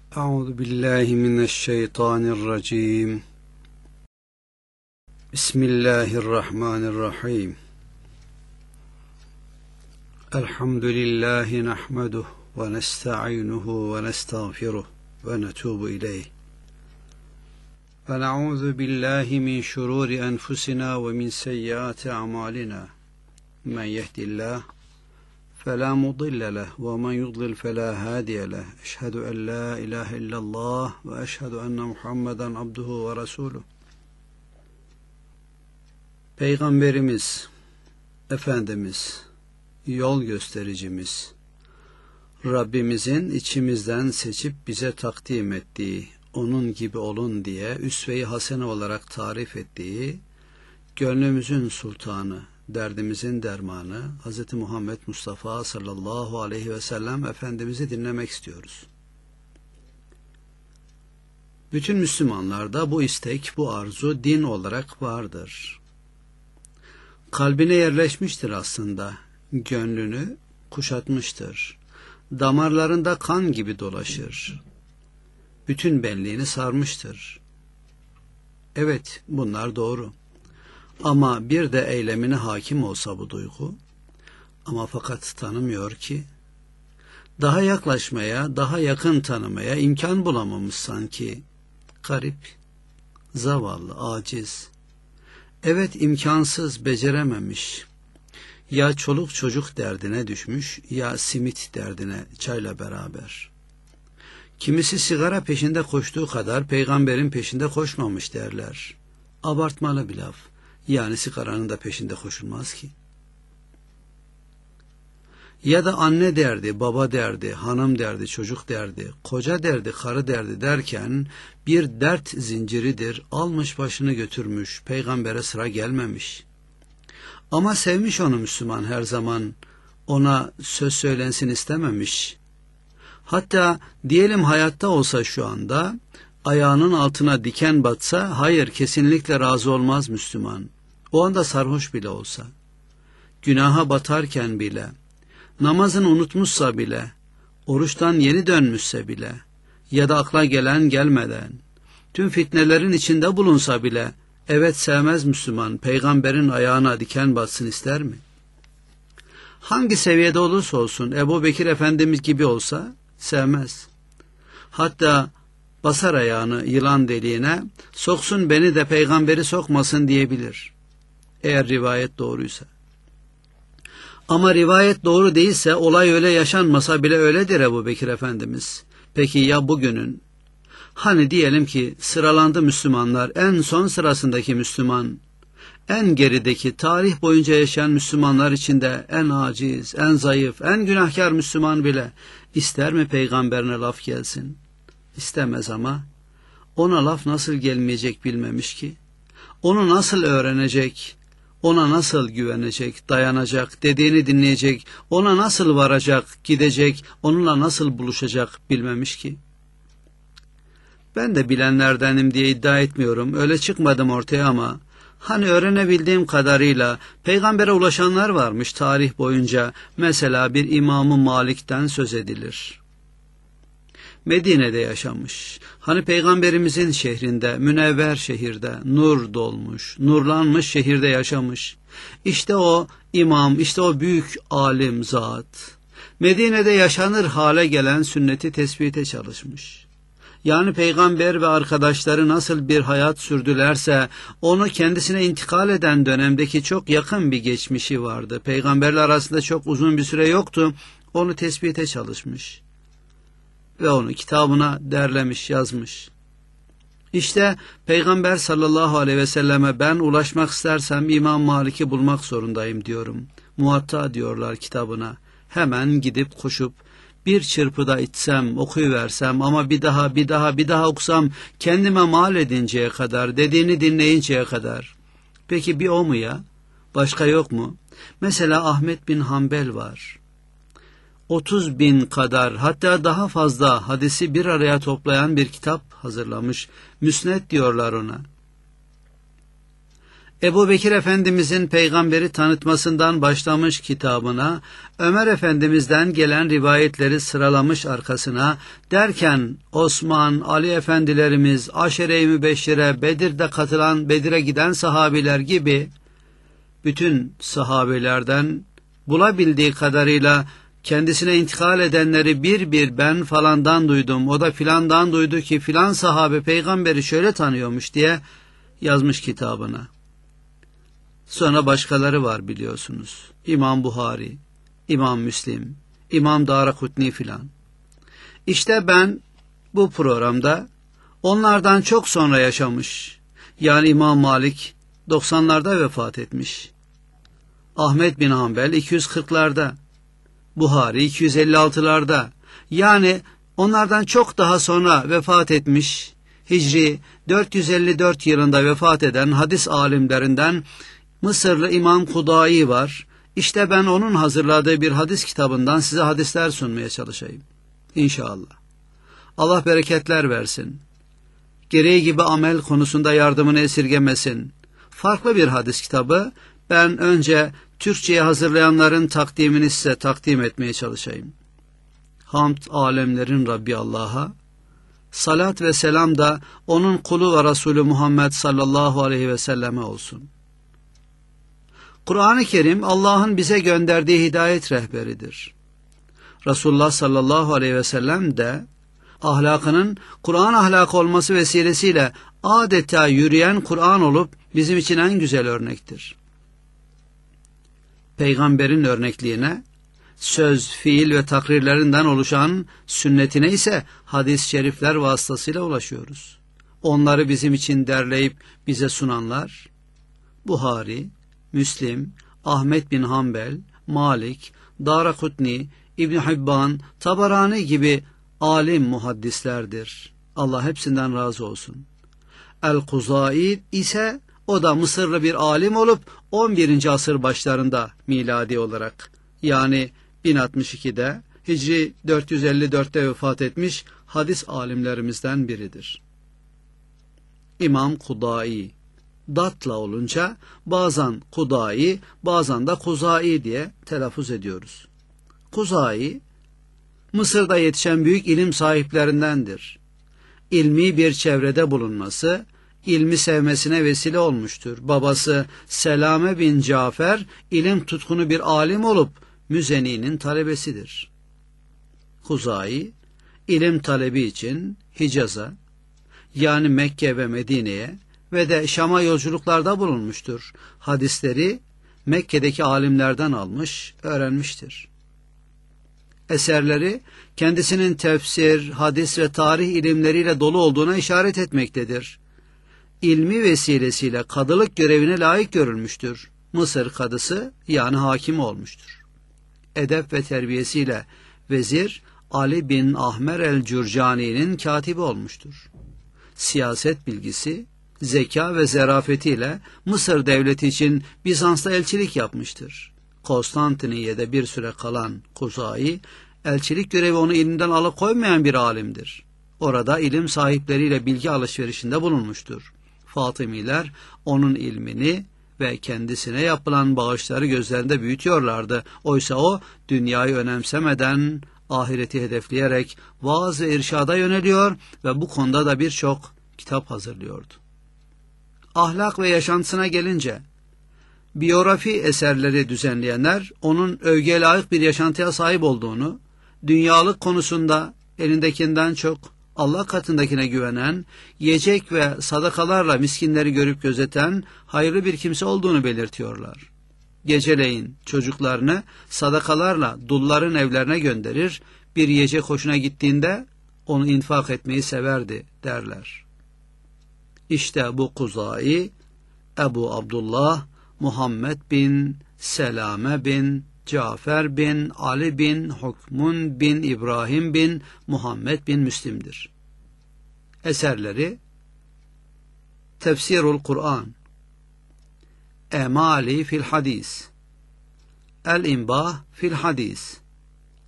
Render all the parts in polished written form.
أعوذ بالله من الشيطان الرجيم بسم الله الرحمن الرحيم الحمد لله نحمده ونستعينه ونستغفره ونتوب إليه ونعوذ بالله من شرور أنفسنا ومن سيئات أعمالنا من يهد الله فلا مضل له ومن يضلل فلا هادي له أشهد أن لا إله إلا الله وأشهد أن محمدا عبده ورسوله. Peygamberimiz, Efendimiz, yol göstericimiz, Rabbimizin içimizden seçip bize takdim ettiği, onun gibi olun diye üsve-i hasene olarak tarif ettiği, gönlümüzün sultanı, derdimizin dermanı Hz. Muhammed Mustafa sallallahu aleyhi ve sellem Efendimiz'i dinlemek istiyoruz. Bütün Müslümanlarda bu istek, bu arzu din olarak vardır. Kalbine yerleşmiştir aslında, gönlünü kuşatmıştır. Damarlarında kan gibi dolaşır. Bütün benliğini sarmıştır. Evet, bunlar doğru. Ama bir de eylemine hakim olsa bu duygu, ama fakat tanımıyor ki, daha yaklaşmaya, daha yakın tanımaya imkan bulamamış sanki, garip, zavallı, aciz. Evet, imkansız, becerememiş. Ya çoluk çocuk derdine düşmüş, ya simit derdine çayla beraber. Kimisi sigara peşinde koştuğu kadar peygamberin peşinde koşmamış derler. Abartmalı bir laf. Yani sigaranın da peşinde koşulmaz ki. Ya da anne derdi, baba derdi, hanım derdi, çocuk derdi, koca derdi, karı derdi derken bir dert zinciridir, almış başını götürmüş, peygambere sıra gelmemiş. Ama sevmiş onu Müslüman her zaman, ona söz söylensin istememiş. Hatta diyelim hayatta olsa şu anda, ayağının altına diken batsa, hayır kesinlikle razı olmaz Müslüman. O anda sarhoş bile olsa, günaha batarken bile, namazını unutmuşsa bile, oruçtan yeni dönmüşse bile, ya da akla gelen gelmeden, tüm fitnelerin içinde bulunsa bile, evet sevmez Müslüman, peygamberin ayağına diken batsın ister mi? Hangi seviyede olursa olsun, Ebu Bekir Efendimiz gibi olsa, sevmez. Hatta basar ayağını yılan deliğine, soksun beni de peygamberi sokmasın diyebilir. Eğer rivayet doğruysa. Ama rivayet doğru değilse, olay öyle yaşanmasa bile öyledir Ebu Bekir Efendimiz. Peki ya bugünün? Hani diyelim ki sıralandı Müslümanlar, en son sırasındaki Müslüman, en gerideki, tarih boyunca yaşayan Müslümanlar içinde en aciz, en zayıf, en günahkar Müslüman bile ister mi peygamberine laf gelsin? İstemez ama ona laf nasıl gelmeyecek bilmemiş ki. Onu nasıl öğrenecek, ona nasıl güvenecek, dayanacak, dediğini dinleyecek, ona nasıl varacak, gidecek, onunla nasıl buluşacak bilmemiş ki. Ben de bilenlerdenim diye iddia etmiyorum, öyle çıkmadım ortaya ama hani öğrenebildiğim kadarıyla peygambere ulaşanlar varmış tarih boyunca. Mesela bir İmam-ı Malik'ten söz edilir. Medine'de yaşamış. Hani peygamberimizin şehrinde, münevver şehirde, nur dolmuş, nurlanmış şehirde yaşamış. İşte o imam, işte o büyük alim zat. Medine'de yaşanır hale gelen sünneti tespite çalışmış. Yani peygamber ve arkadaşları nasıl bir hayat sürdülerse, onu kendisine intikal eden dönemdeki çok yakın bir geçmişi vardı. Peygamberler arasında çok uzun bir süre yoktu. Onu tespite çalışmış. Ve onu kitabına derlemiş, yazmış. İşte Peygamber sallallahu aleyhi ve selleme ben ulaşmak istersem İmam Malik'i bulmak zorundayım diyorum. Muvatta diyorlar kitabına. Hemen gidip koşup bir çırpıda içsem, okuyuversem ama bir daha okusam kendime mal edinceye kadar, dediğini dinleyinceye kadar. Peki bir o mu ya? Başka yok mu? Mesela Ahmet bin Hanbel var. 30.000 kadar, hatta daha fazla hadisi bir araya toplayan bir kitap hazırlamış. Müsned diyorlar ona. Ebu Bekir Efendimizin peygamberi tanıtmasından başlamış kitabına, Ömer Efendimiz'den gelen rivayetleri sıralamış arkasına, derken Osman, Ali Efendilerimiz, Aşere-i Mübeşşire, Bedir'de katılan, Bedir'e giden sahabiler gibi bütün sahabelerden bulabildiği kadarıyla kendisine intikal edenleri bir bir ben falandan duydum, o da filandan duydu ki filan sahabe peygamberi şöyle tanıyormuş diye yazmış kitabına. Sonra başkaları var biliyorsunuz. İmam Buhari, İmam Müslim, İmam Darakutni filan. İşte ben bu programda onlardan çok sonra yaşamış, yani İmam Malik 90'larda vefat etmiş, Ahmet bin Hanbel 240'larda, Buhari 256'larda, yani onlardan çok daha sonra vefat etmiş, Hicri 454 yılında vefat eden hadis alimlerinden Mısırlı İmam Kudai var. İşte ben onun hazırladığı bir hadis kitabından size hadisler sunmaya çalışayım. İnşallah. Allah bereketler versin. Gereği gibi amel konusunda yardımını esirgemesin. Farklı bir hadis kitabı. Ben önce Türkçe'ye hazırlayanların takdimini size takdim etmeye çalışayım. Hamd alemlerin Rabbi Allah'a, salat ve selam da onun kulu ve Resulü Muhammed sallallahu aleyhi ve selleme olsun. Kur'an-ı Kerim Allah'ın bize gönderdiği hidayet rehberidir. Resulullah sallallahu aleyhi ve sellem de ahlakının Kur'an ahlakı olması vesilesiyle adeta yürüyen Kur'an olup bizim için en güzel örnektir. Peygamberin örnekliğine, söz, fiil ve takrirlerinden oluşan sünnetine ise hadis-i şerifler vasıtasıyla ulaşıyoruz. Onları bizim için derleyip bize sunanlar, Buhari, Müslim, Ahmet bin Hanbel, Malik, Darakutni, İbn Hibban, Tabarani gibi alim muhaddislerdir. Allah hepsinden razı olsun. El-Kuzai ise o da Mısırlı bir alim olup 11. asır başlarında miladi olarak, yani 1062'de Hicri 454'te vefat etmiş hadis alimlerimizden biridir. İmam Kudai, datla olunca bazen Kudai, bazen de Kuzai diye telaffuz ediyoruz. Kuzai, Mısır'da yetişen büyük ilim sahiplerindendir. İlmi bir çevrede bulunması, ilmi sevmesine vesile olmuştur. Babası Selame bin Cafer, ilim tutkunu bir alim olup Müzeni'nin talebesidir. Kuzai, ilim talebi için Hicaz'a, yani Mekke ve Medine'ye ve de Şam'a yolculuklarda bulunmuştur. Hadisleri Mekke'deki alimlerden almış, öğrenmiştir. Eserleri kendisinin tefsir, hadis ve tarih ilimleriyle dolu olduğuna işaret etmektedir. İlmi vesilesiyle kadılık görevine layık görülmüştür. Mısır kadısı, yani hakimi olmuştur. Edep ve terbiyesiyle vezir Ali bin Ahmer el-Cürcani'nin katibi olmuştur. Siyaset bilgisi, zeka ve zerafetiyle Mısır devleti için Bizans'ta elçilik yapmıştır. Konstantiniye'de bir süre kalan Kuzai, elçilik görevi onu ilimden alıkoymayan bir alimdir. Orada ilim sahipleriyle bilgi alışverişinde bulunmuştur. Fatımiler onun ilmini ve kendisine yapılan bağışları gözlerinde büyütüyorlardı. Oysa o dünyayı önemsemeden ahireti hedefleyerek vaaz ve irşada yöneliyor ve bu konuda da birçok kitap hazırlıyordu. Ahlak ve yaşantısına gelince, biyografi eserleri düzenleyenler onun övgüye layık bir yaşantıya sahip olduğunu, dünyalık konusunda elindekinden çok Allah katındakine güvenen, yiyecek ve sadakalarla miskinleri görüp gözeten hayırlı bir kimse olduğunu belirtiyorlar. Geceleyin çocuklarını sadakalarla dulların evlerine gönderir, bir yiyecek hoşuna gittiğinde onu infak etmeyi severdi derler. İşte bu Kuzai, Ebu Abdullah, Muhammed bin Selame bin Cafer bin Ali bin Hukmun bin İbrahim bin Muhammed bin Müslim'dir. Eserleri Tefsirul Kur'an, Emali fil Hadis, El-İmbah fil Hadis,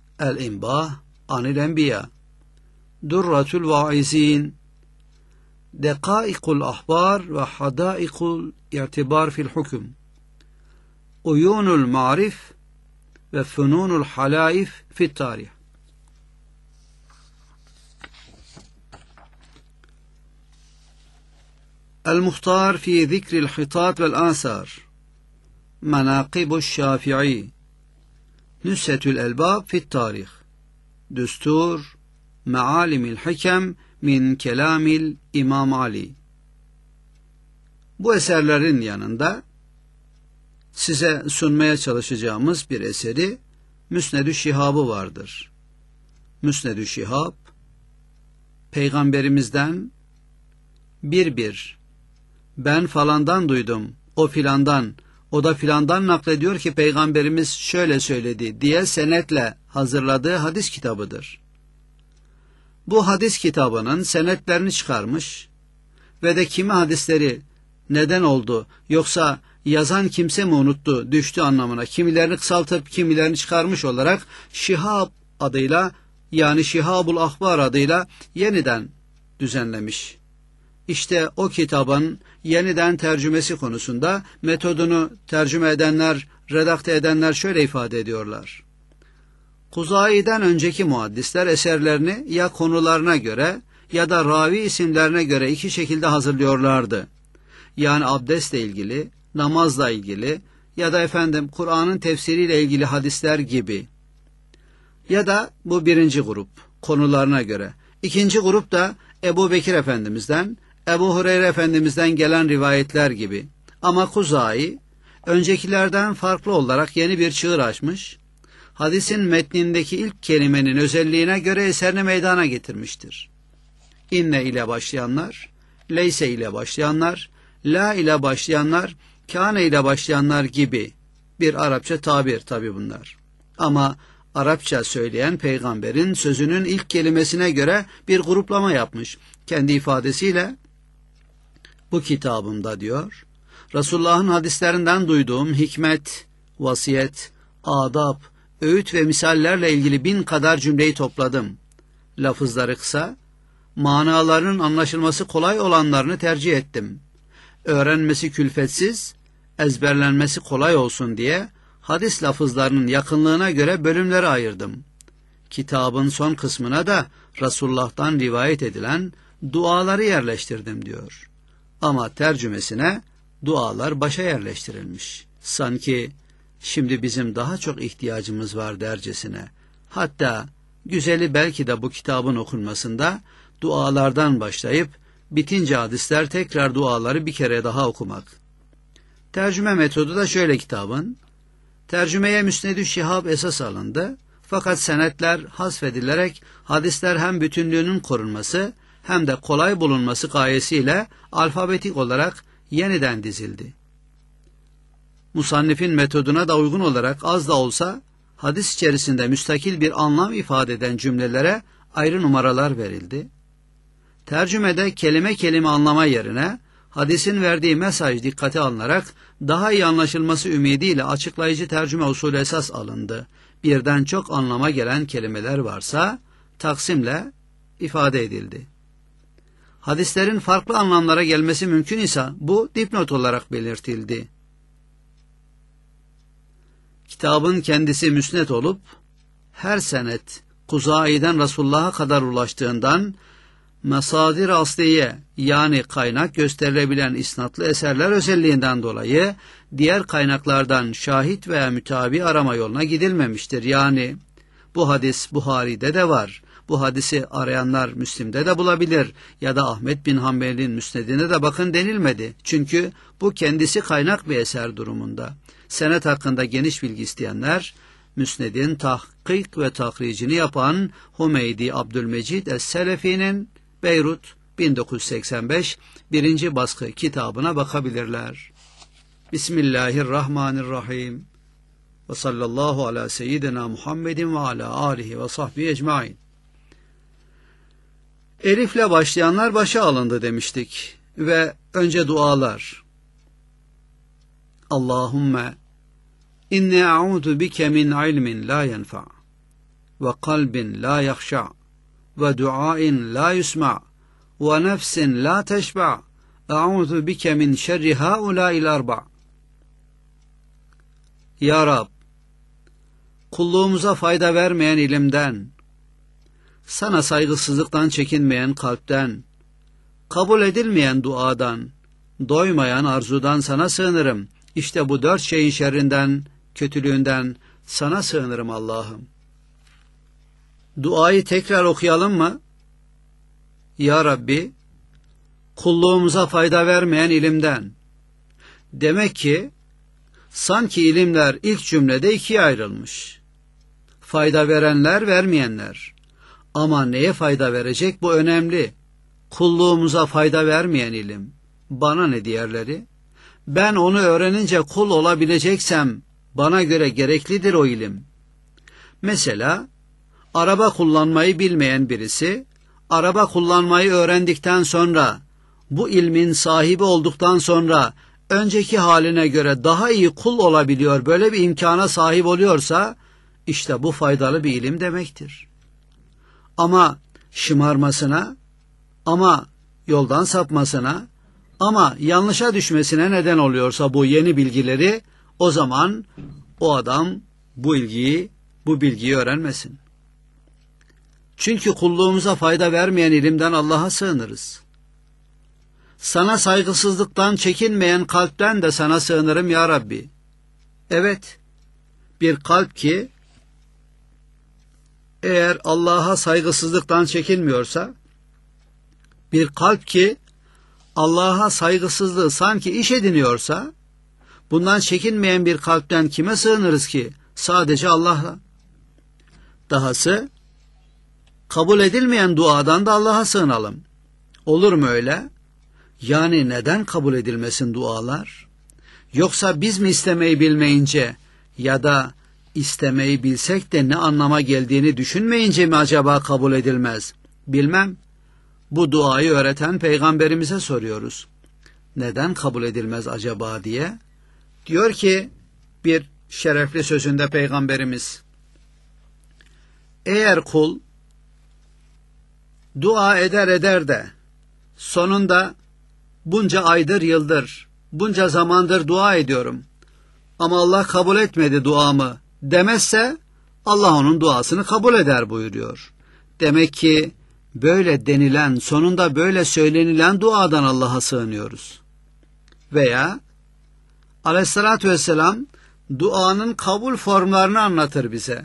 El-İmbah anil Enbiya, Durratul Vaizin, Dekaikul ahbar ve hadaikul irtibar fil hukm, uyunul ma'rif ve fununul halaif fit tarih. المختار في ذكر الخطاط والآثار مناقب الشافعي نزهة الألباب في التاريخ دستور معالم الحكم min kelamil İmam Ali. Bu eserlerin yanında size sunmaya çalışacağımız bir eseri Müsned-ü Şihab'ı vardır. Müsned-ü Şihab, Peygamberimizden bir ben falandan duydum, o filandan, o da filandan naklediyor ki Peygamberimiz şöyle söyledi diye senetle hazırladığı hadis kitabıdır. Bu hadis kitabının senetlerini çıkarmış ve de kimi hadisleri neden oldu yoksa yazan kimse mi unuttu, düştü anlamına kimilerini kısaltıp kimilerini çıkarmış olarak Şihab adıyla, yani Şihabul Ahbar adıyla yeniden düzenlemiş. İşte o kitabın yeniden tercümesi konusunda metodunu tercüme edenler, redakte edenler şöyle ifade ediyorlar. Kuzai'den önceki muhaddisler eserlerini ya konularına göre ya da ravi isimlerine göre iki şekilde hazırlıyorlardı. Yani abdestle ilgili, namazla ilgili ya da Kur'an'ın tefsiriyle ilgili hadisler gibi. Ya da bu birinci grup, konularına göre. İkinci grup da Ebu Bekir Efendimiz'den, Ebu Hureyre Efendimiz'den gelen rivayetler gibi. Ama Kuzai, öncekilerden farklı olarak yeni bir çığır açmış, hadisin metnindeki ilk kelimenin özelliğine göre eserini meydana getirmiştir. İnne ile başlayanlar, leyse ile başlayanlar, la ile başlayanlar, kâne ile başlayanlar gibi bir Arapça tabir tabi bunlar. Ama Arapça söyleyen peygamberin sözünün ilk kelimesine göre bir gruplama yapmış. Kendi ifadesiyle bu kitabımda diyor, Resulullah'ın hadislerinden duyduğum hikmet, vasiyet, adab, öğüt ve misallerle ilgili 1000 kadar cümleyi topladım. Lafızları kısa, manalarının anlaşılması kolay olanlarını tercih ettim. Öğrenmesi külfetsiz, ezberlenmesi kolay olsun diye hadis lafızlarının yakınlığına göre bölümlere ayırdım. Kitabın son kısmına da Resulullah'tan rivayet edilen duaları yerleştirdim diyor. Ama tercümesine dualar başa yerleştirilmiş. Sanki şimdi bizim daha çok ihtiyacımız var dercesine. Hatta güzeli belki de bu kitabın okunmasında dualardan başlayıp bitince hadisler tekrar duaları bir kere daha okumak. Tercüme metodu da şöyle kitabın. Tercümeye Müsned-ü Şihab esas alındı. Fakat senetler hasfedilerek hadisler hem bütünlüğünün korunması hem de kolay bulunması gayesiyle alfabetik olarak yeniden dizildi. Musannifin metoduna da uygun olarak az da olsa hadis içerisinde müstakil bir anlam ifade eden cümlelere ayrı numaralar verildi. Tercümede kelime kelime anlama yerine hadisin verdiği mesaj dikkate alınarak daha iyi anlaşılması ümidiyle açıklayıcı tercüme usulü esas alındı. Birden çok anlama gelen kelimeler varsa taksimle ifade edildi. Hadislerin farklı anlamlara gelmesi mümkün ise bu dipnot olarak belirtildi. Kitabın kendisi müsned olup her senet Kuzai'den Resulullah'a kadar ulaştığından mesadir asliye yani kaynak gösterilebilen isnatlı eserler özelliğinden dolayı diğer kaynaklardan şahit veya mütabi arama yoluna gidilmemiştir. Yani bu hadis Buhari'de de var. Bu hadisi arayanlar Müslim'de de bulabilir ya da Ahmet bin Hanbel'in müsnedine de bakın denilmedi. Çünkü bu kendisi kaynak bir eser durumunda. Senet hakkında geniş bilgi isteyenler Müsned'in tahkik ve tahricini yapan Hümeydi Abdülmecid Es-Selefi'nin Beyrut 1985 1. baskı kitabına bakabilirler. Bismillahirrahmanirrahim. Ve sallallahu ala seyyidina Muhammedin ve ala alihi ve sahbihi ecmain. Elifle başlayanlar başa alındı demiştik ve önce dualar. Allahümme inni a'udu bike min ilmin la yenfa ve kalbin la yakhşa ve duain la yusma ve nefsin la teşba. Eûzu bike min şerri haulâil arba. Ya Rab, kulluğumuza fayda vermeyen ilimden, sana saygısızlıktan çekinmeyen kalpten, kabul edilmeyen duadan, doymayan arzudan sana sığınırım. İşte bu 4 şeyin şerrinden, kötülüğünden sana sığınırım Allah'ım. Duayı tekrar okuyalım mı? Ya Rabbi, kulluğumuza fayda vermeyen ilimden. Demek ki sanki ilimler ilk cümlede ikiye ayrılmış. Fayda verenler, vermeyenler. Ama neye fayda verecek, bu önemli. Kulluğumuza fayda vermeyen ilim. Bana ne diğerleri? Ben onu öğrenince kul olabileceksem bana göre gereklidir o ilim. Mesela araba kullanmayı bilmeyen birisi, araba kullanmayı öğrendikten sonra, bu ilmin sahibi olduktan sonra önceki haline göre daha iyi kul olabiliyor, böyle bir imkana sahip oluyorsa, işte bu faydalı bir ilim demektir. Ama şımarmasına, ama yoldan sapmasına, ama yanlışa düşmesine neden oluyorsa bu yeni bilgileri, o zaman o adam bu bilgiyi öğrenmesin. Çünkü kulluğumuza fayda vermeyen ilimden Allah'a sığınırız. Sana saygısızlıktan çekinmeyen kalpten de sana sığınırım ya Rabbi. Evet, bir kalp ki eğer Allah'a saygısızlıktan çekinmiyorsa, bir kalp ki Allah'a saygısızlığı sanki iş ediniyorsa, bundan çekinmeyen bir kalpten kime sığınırız ki? Sadece Allah'a. Dahası, kabul edilmeyen duadan da Allah'a sığınalım. Olur mu öyle? Yani neden kabul edilmesin dualar? Yoksa biz mi istemeyi bilmeyince ya da istemeyi bilsek de ne anlama geldiğini düşünmeyince mi acaba kabul edilmez? Bilmem. Bu duayı öğreten peygamberimize soruyoruz. Neden kabul edilmez acaba diye. Diyor ki bir şerefli sözünde peygamberimiz, eğer kul dua eder de sonunda bunca aydır, yıldır, bunca zamandır dua ediyorum ama Allah kabul etmedi duamı demezse, Allah onun duasını kabul eder buyuruyor. Demek ki böyle denilen, sonunda böyle söylenilen duadan Allah'a sığınıyoruz. Veya Aleyhissalatü vesselam duanın kabul formlarını anlatır bize.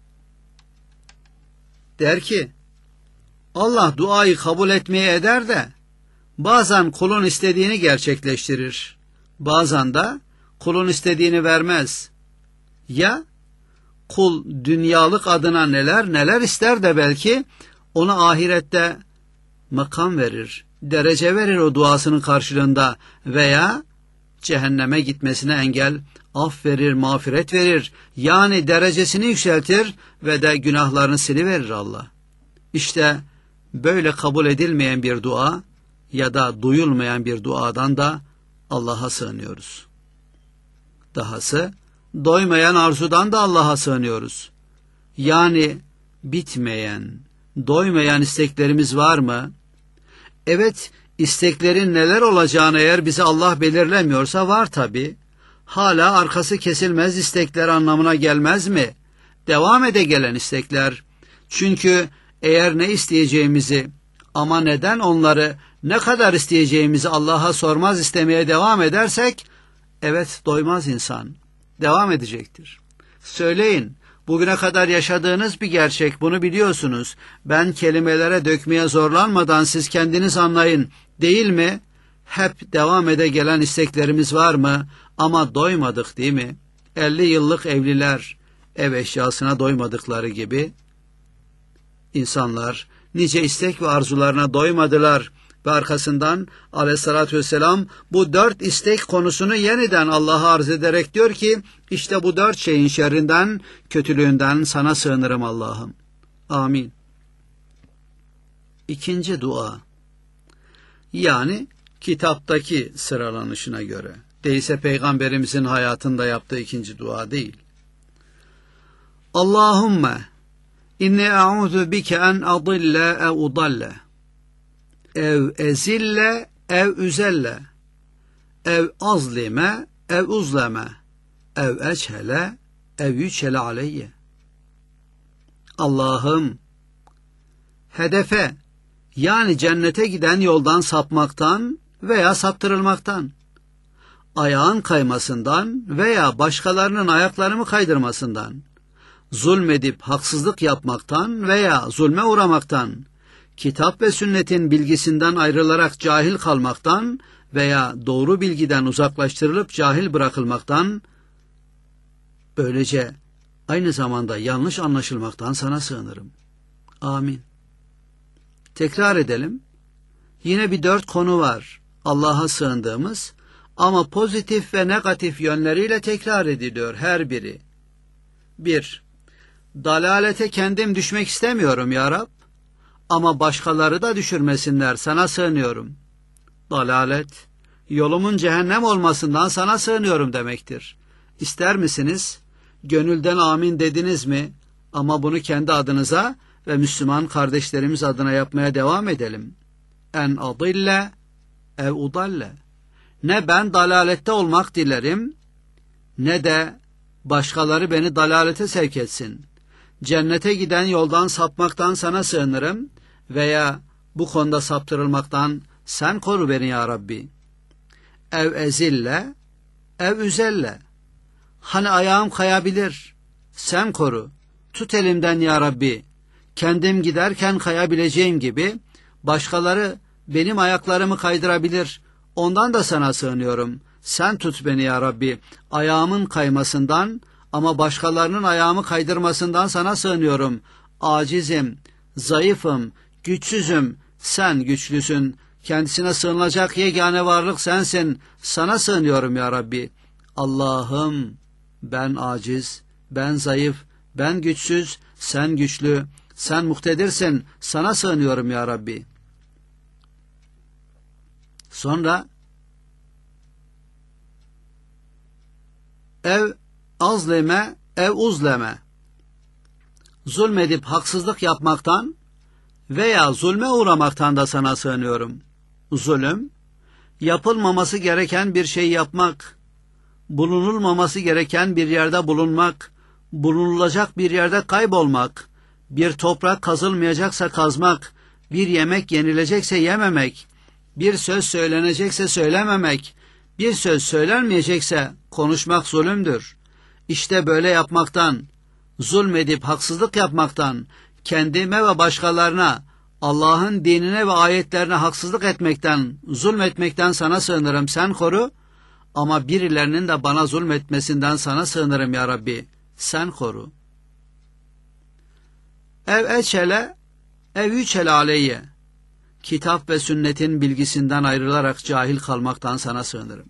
Der ki, Allah duayı kabul etmeye eder de bazen kulun istediğini gerçekleştirir. Bazen de kulun istediğini vermez. Ya kul dünyalık adına neler ister de belki ona ahirette makam verir, derece verir o duasının karşılığında, veya cehenneme gitmesine engel, af verir, mağfiret verir. Yani derecesini yükseltir ve de günahlarını siliverir Allah. İşte böyle kabul edilmeyen bir dua ya da duyulmayan bir duadan da Allah'a sığınıyoruz. Dahası doymayan arzudan da Allah'a sığınıyoruz. Yani bitmeyen, doymayan isteklerimiz var mı? Evet, isteklerin neler olacağını eğer bize Allah belirlemiyorsa var tabi. Hala arkası kesilmez istekler anlamına gelmez mi? Devam ede gelen istekler. Çünkü eğer ne isteyeceğimizi, ama neden onları, ne kadar isteyeceğimizi Allah'a sormaz istemeye devam edersek, evet, doymaz insan. Devam edecektir. Söyleyin, bugüne kadar yaşadığınız bir gerçek, bunu biliyorsunuz. Ben kelimelere dökmeye zorlanmadan siz kendiniz anlayın, değil mi? Hep devam ede gelen isteklerimiz var mı? Ama doymadık, değil mi? 50 yıllık evliler ev eşyasına doymadıkları gibi, İnsanlar nice istek ve arzularına doymadılar ve arkasından Aleyhissalatü vesselam bu 4 istek konusunu yeniden Allah'a arz ederek diyor ki, işte bu 4 şeyin şerrinden, kötülüğünden sana sığınırım Allah'ım. Amin. İkinci dua, yani kitaptaki sıralanışına göre, değilse Peygamberimizin hayatında yaptığı ikinci dua değil. Allahümme İnni a'udhu bike en adille ev udalle. ev ezille, ev üzelle, ev azlime, ev uzleme, ev eçhele, ev yüçhele aleyye. Allah'ım, hedefe, yani cennete giden yoldan sapmaktan veya saptırılmaktan, ayağın kaymasından veya başkalarının ayaklarımı kaydırmasından, zulmedip haksızlık yapmaktan veya zulme uğramaktan, kitap ve sünnetin bilgisinden ayrılarak cahil kalmaktan veya doğru bilgiden uzaklaştırılıp cahil bırakılmaktan, böylece aynı zamanda yanlış anlaşılmaktan sana sığınırım. Amin. Tekrar edelim. Yine bir 4 konu var Allah'a sığındığımız ama pozitif ve negatif yönleriyle tekrar ediliyor her biri. 1. Dalalete kendim düşmek istemiyorum ya Rab ama başkaları da düşürmesinler, sana sığınıyorum. Dalalet, yolumun cehennem olmasından sana sığınıyorum demektir. İster misiniz? Gönülden amin dediniz mi? Ama bunu kendi adınıza ve Müslüman kardeşlerimiz adına yapmaya devam edelim. En adille ev udalle. Ne ben dalalette olmak dilerim, ne de başkaları beni dalalete sevk etsin. Cennete giden yoldan sapmaktan sana sığınırım veya bu konuda saptırılmaktan sen koru beni ya Rabbi. Ev ezille, ev üzelle. Hani ayağım kayabilir, sen koru. Tut elimden ya Rabbi. Kendim giderken kayabileceğim gibi başkaları benim ayaklarımı kaydırabilir. Ondan da sana sığınıyorum. Sen tut beni ya Rabbi. Ayağımın kaymasından ama başkalarının ayağımı kaydırmasından sana sığınıyorum. Acizim, zayıfım, güçsüzüm. Sen güçlüsün. Kendisine sığınılacak yegane varlık sensin. Sana sığınıyorum ya Rabbi. Allah'ım, ben aciz, ben zayıf, ben güçsüz, sen güçlü, sen muktedirsin. Sana sığınıyorum ya Rabbi. Sonra ev azleme, ev uzleme. Zulmedip haksızlık yapmaktan veya zulme uğramaktan da sana sığınıyorum. Zulüm, yapılmaması gereken bir şey yapmak, bulunulmaması gereken bir yerde bulunmak, bulunulacak bir yerde kaybolmak, bir toprak kazılmayacaksa kazmak, bir yemek yenilecekse yememek, bir söz söylenecekse söylememek, bir söz söylenmeyecekse konuşmak zulümdür. İşte böyle yapmaktan, zulmedip haksızlık yapmaktan, kendime ve başkalarına, Allah'ın dinine ve ayetlerine haksızlık etmekten, zulmetmekten sana sığınırım, sen koru. Ama birilerinin de bana zulmetmesinden sana sığınırım ya Rabbi, sen koru. Ev eçele, ev yüçele aleyye. Kitap ve sünnetin bilgisinden ayrılarak cahil kalmaktan sana sığınırım.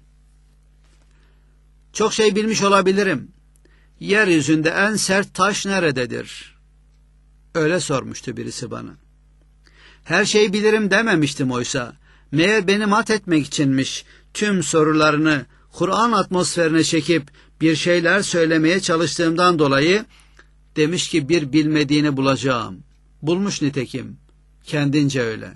Çok şey bilmiş olabilirim. Yeryüzünde en sert taş nerededir? Öyle sormuştu birisi bana. Her şeyi bilirim dememiştim oysa. Meğer beni mat etmek içinmiş. Tüm sorularını Kur'an atmosferine çekip bir şeyler söylemeye çalıştığımdan dolayı demiş ki bir bilmediğini bulacağım. Bulmuş nitekim. Kendince öyle.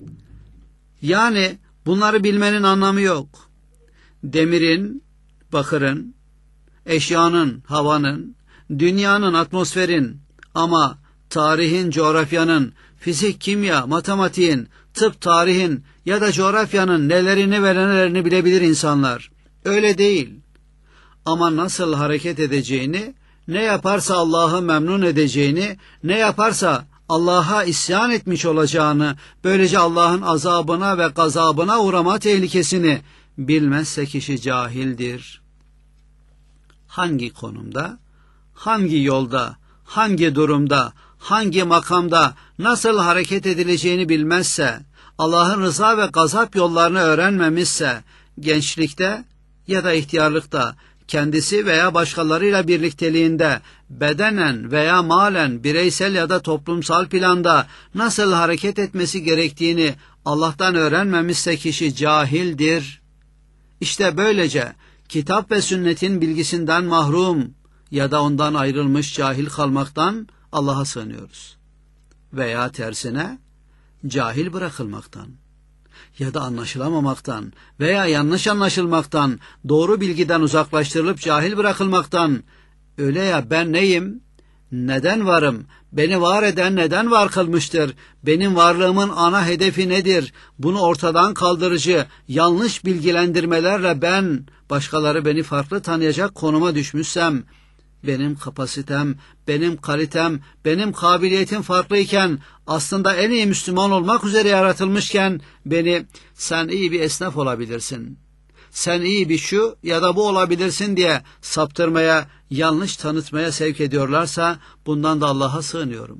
Yani bunları bilmenin anlamı yok. Demirin, bakırın, eşyanın, havanın, dünyanın, atmosferin ama tarihin, coğrafyanın, fizik, kimya, matematiğin, tıp, tarihin ya da coğrafyanın nelerini ve nelerini bilebilir insanlar. Öyle değil. Ama nasıl hareket edeceğini, ne yaparsa Allah'ı memnun edeceğini, ne yaparsa Allah'a isyan etmiş olacağını, böylece Allah'ın azabına ve gazabına uğrama tehlikesini bilmezse kişi cahildir. Hangi konumda, hangi yolda, hangi durumda, hangi makamda nasıl hareket edileceğini bilmezse, Allah'ın rıza ve gazap yollarını öğrenmemişse, gençlikte ya da ihtiyarlıkta, kendisi veya başkalarıyla birlikteliğinde, bedenen veya malen, bireysel ya da toplumsal planda nasıl hareket etmesi gerektiğini Allah'tan öğrenmemişse kişi cahildir. İşte böylece kitap ve sünnetin bilgisinden mahrum ya da ondan ayrılmış cahil kalmaktan Allah'a sığınıyoruz. Veya tersine cahil bırakılmaktan. ya da anlaşılamamaktan veya yanlış anlaşılmaktan, doğru bilgiden uzaklaştırılıp cahil bırakılmaktan, öyle ya ben neyim, neden varım, beni var eden neden var kılmıştır, benim varlığımın ana hedefi nedir, bunu ortadan kaldırıcı yanlış bilgilendirmelerle ben, başkaları beni farklı tanıyacak konuma düşmüşsem, benim kapasitem, benim kalitem, benim kabiliyetim farklıyken, aslında en iyi Müslüman olmak üzere yaratılmışken, beni sen iyi bir esnaf olabilirsin, sen iyi bir şu ya da bu olabilirsin diye saptırmaya, yanlış tanıtmaya sevk ediyorlarsa, bundan da Allah'a sığınıyorum.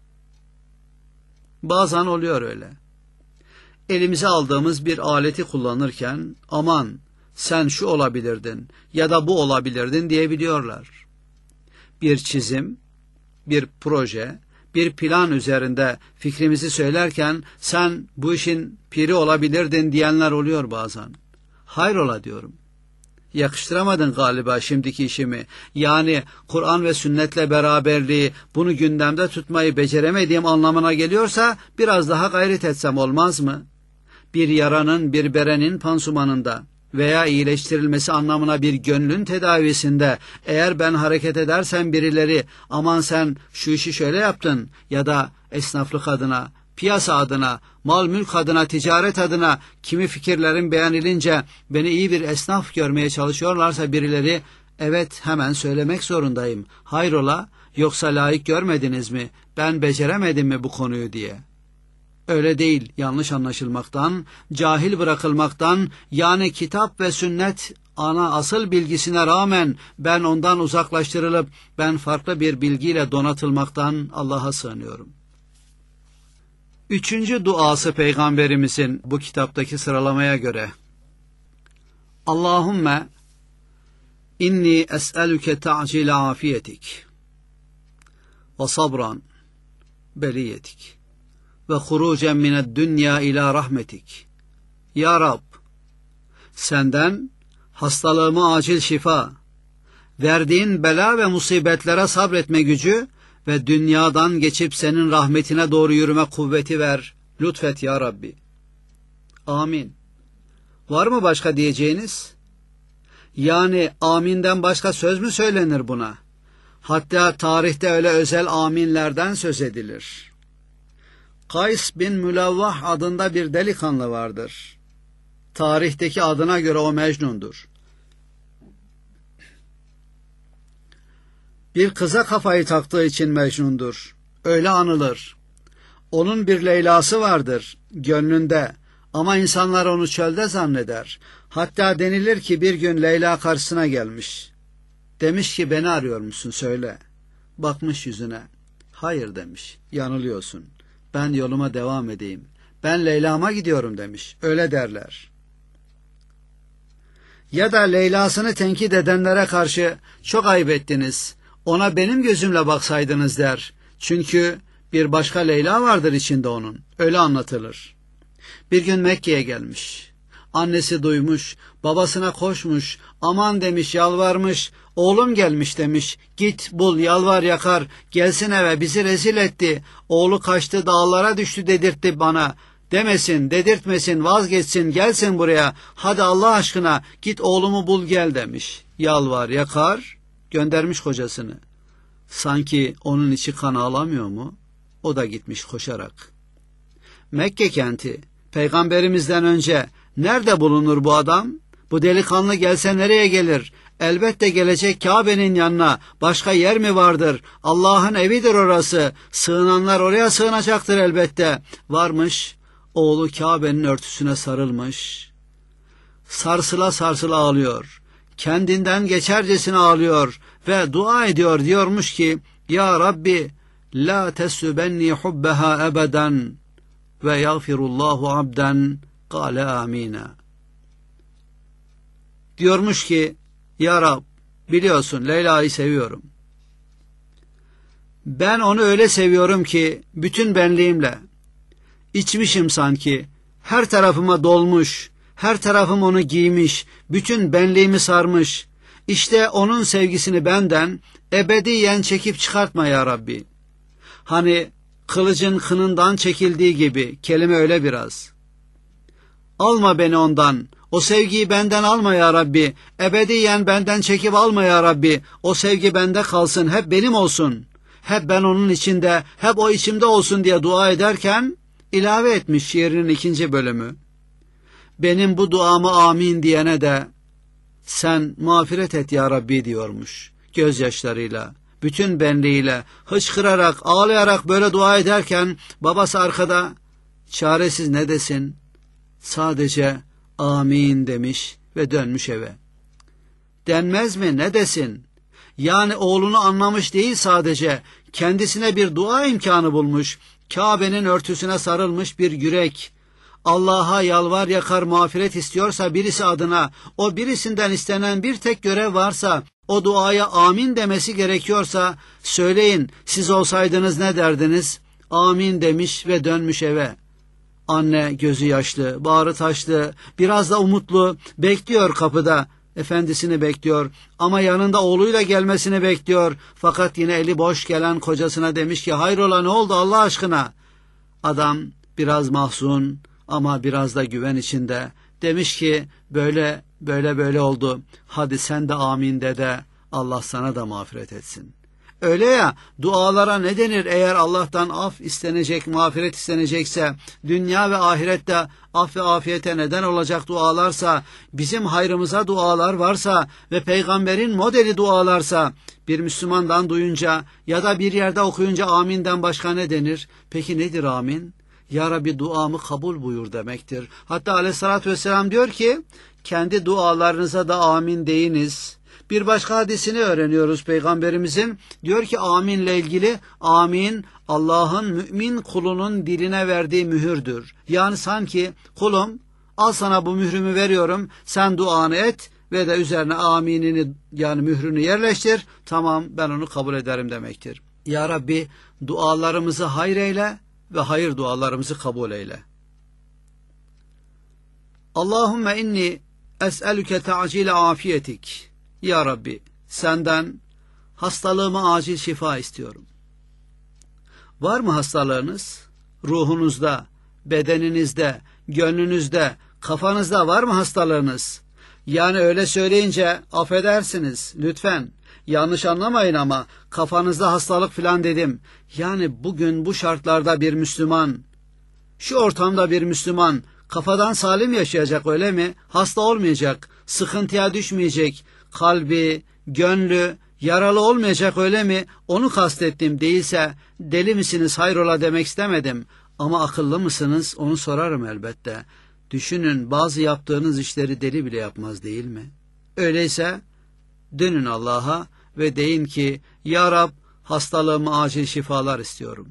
Bazen oluyor öyle. Elimize aldığımız bir aleti kullanırken, aman sen şu olabilirdin ya da bu olabilirdin diyebiliyorlar. Bir çizim, bir proje, bir plan üzerinde fikrimizi söylerken sen bu işin piri olabilirdin diyenler oluyor bazen. Hayrola diyorum. Yakıştıramadın galiba şimdiki işimi. Yani Kur'an ve sünnetle beraberliği, bunu gündemde tutmayı beceremediğim anlamına geliyorsa biraz daha gayret etsem olmaz mı? Bir yaranın, bir berenin pansumanında veya iyileştirilmesi anlamına bir gönlün tedavisinde eğer ben hareket edersem birileri aman sen şu işi şöyle yaptın ya da esnaflık adına, piyasa adına, mal mülk adına, ticaret adına kimi fikirlerin beğenilince beni iyi bir esnaf görmeye çalışıyorlarsa birileri, evet hemen söylemek zorundayım. Hayrola, yoksa layık görmediniz mi, ben beceremedim mi bu konuyu diye. Öyle değil, yanlış anlaşılmaktan, cahil bırakılmaktan, yani kitap ve sünnet ana asıl bilgisine rağmen ben ondan uzaklaştırılıp ben farklı bir bilgiyle donatılmaktan Allah'a sığınıyorum. Üçüncü duası Peygamberimizin bu kitaptaki sıralamaya göre: Allahümme inni es'elüke ta'cile afiyetik ve sabran beliyetik ve hurucen mined dünya ila rahmetik. Ya Rab, senden hastalığıma acil şifa, verdiğin bela ve musibetlere sabretme gücü ve dünyadan geçip senin rahmetine doğru yürüme kuvveti ver. Lütfet ya Rabbi. Amin. Var mı başka diyeceğiniz? Yani aminden başka söz mü söylenir buna? Hatta tarihte öyle özel aminlerden söz edilir. Kays bin Mülevvah adında bir delikanlı vardır. Tarihteki adına göre o Mecnun'dur. Bir kıza kafayı taktığı için Mecnun'dur. Öyle anılır. Onun bir Leyla'sı vardır gönlünde ama insanlar onu çölde zanneder. Hatta denilir ki bir gün Leyla karşısına gelmiş. Demiş ki beni arıyor musun söyle. Bakmış yüzüne. Hayır demiş, yanılıyorsun. Ben yoluma devam edeyim. Ben Leyla'ma gidiyorum demiş. Öyle derler. Ya da Leyla'sını tenkit edenlere karşı çok ayıp ettiniz, ona benim gözümle baksaydınız der. Çünkü bir başka Leyla vardır içinde onun. Öyle anlatılır. Bir gün Mekke'ye gelmiş. Annesi duymuş, babasına koşmuş, aman demiş, yalvarmış, oğlum gelmiş demiş, git bul, yalvar yakar, gelsin eve, bizi rezil etti, oğlu kaçtı, dağlara düştü dedirtti bana, demesin, dedirtmesin, vazgeçsin, gelsin buraya, hadi Allah aşkına git oğlumu bul gel demiş. Yalvar yakar, göndermiş kocasını. Sanki onun içi kan ağlamıyor mu? O da gitmiş koşarak. Mekke kenti, Peygamberimizden önce nerede bulunur bu adam? Bu delikanlı gelse nereye gelir? Elbette gelecek Kabe'nin yanına. Başka yer mi vardır? Allah'ın evidir orası. Sığınanlar oraya sığınacaktır elbette. Varmış, oğlu Kabe'nin örtüsüne sarılmış. Sarsıla sarsıla ağlıyor. Kendinden geçercesine ağlıyor ve dua ediyor, diyormuş ki, Ya Rabbi, la tesübenni hubbeha ebeden ve yagfirullahu abden kâle amina. Diyormuş ki, Ya Rab, biliyorsun Leyla'yı seviyorum. Ben onu öyle seviyorum ki bütün benliğimle. İçmişim sanki, her tarafıma dolmuş, her tarafım onu giymiş, bütün benliğimi sarmış. İşte onun sevgisini benden ebediyen çekip çıkartma ya Rabbi. Hani kılıcın kınından çekildiği gibi, kelime öyle biraz. Alma beni ondan. O sevgiyi benden alma ya Rabbi. Ebediyen benden çekip alma ya Rabbi. O sevgi bende kalsın, hep benim olsun. Hep ben onun içinde, hep o içimde olsun diye dua ederken ilave etmiş şiirinin 2. bölümü. Benim bu duamı amin diyene de sen mağfiret et ya Rabbi diyormuş. Gözyaşlarıyla, bütün benliğiyle, hıçkırarak, ağlayarak böyle dua ederken babası arkada çaresiz ne desin? Sadece amin demiş ve dönmüş eve. Denmez mi, ne desin? Yani oğlunu anlamış değil sadece, kendisine bir dua imkanı bulmuş, Kabe'nin örtüsüne sarılmış bir yürek. Allah'a yalvar yakar mağfiret istiyorsa birisi adına, o birisinden istenen bir tek görev varsa, o duaya amin demesi gerekiyorsa, söyleyin, siz olsaydınız ne derdiniz? Amin demiş ve dönmüş eve. Anne gözü yaşlı, bağrı taşlı, biraz da umutlu, bekliyor kapıda. Efendisini bekliyor ama yanında oğluyla gelmesini bekliyor. Fakat yine eli boş gelen kocasına demiş ki, hayrola, ne oldu Allah aşkına? Adam biraz mahzun ama biraz da güven içinde. Demiş ki, böyle oldu. Hadi sen de amin de Allah sana da mağfiret etsin. Öyle ya, dualara ne denir eğer Allah'tan af istenecek, mağfiret istenecekse, dünya ve ahirette af ve afiyete neden olacak dualarsa, bizim hayrımıza dualar varsa ve peygamberin modeli dualarsa, bir Müslümandan duyunca ya da bir yerde okuyunca aminden başka ne denir? Peki nedir amin? Ya Rabbi duamı kabul buyur demektir. Hatta aleyhissalatü vesselam diyor ki, kendi dualarınıza da amin deyiniz. Bir başka hadisini öğreniyoruz Peygamberimizin. Diyor ki aminle ilgili, amin Allah'ın mümin kulunun diline verdiği mühürdür. Yani sanki kulum, al sana bu mührümü veriyorum, sen duanı et ve de üzerine aminini, yani mührünü yerleştir. Tamam, ben onu kabul ederim demektir. Ya Rabbi dualarımızı hayreyle ve hayır dualarımızı kabul eyle. Allahümme inni es'elüke ta'cile afiyetik. Ya Rabbi, senden hastalığıma acil şifa istiyorum. Var mı hastalığınız? Ruhunuzda, bedeninizde, gönlünüzde, kafanızda var mı hastalığınız? Yani öyle söyleyince affedersiniz lütfen. Yanlış anlamayın ama kafanızda hastalık falan dedim. Yani bugün bu şartlarda bir Müslüman, şu ortamda bir Müslüman kafadan salim yaşayacak, öyle mi? Hasta olmayacak, sıkıntıya düşmeyecek, kalbi, gönlü yaralı olmayacak, öyle mi? Onu kastettim, değilse deli misiniz hayrola demek istemedim. Ama akıllı mısınız onu sorarım elbette. Düşünün, bazı yaptığınız işleri deli bile yapmaz değil mi? Öyleyse dönün Allah'a ve deyin ki, Ya Rab, hastalığıma acil şifalar istiyorum.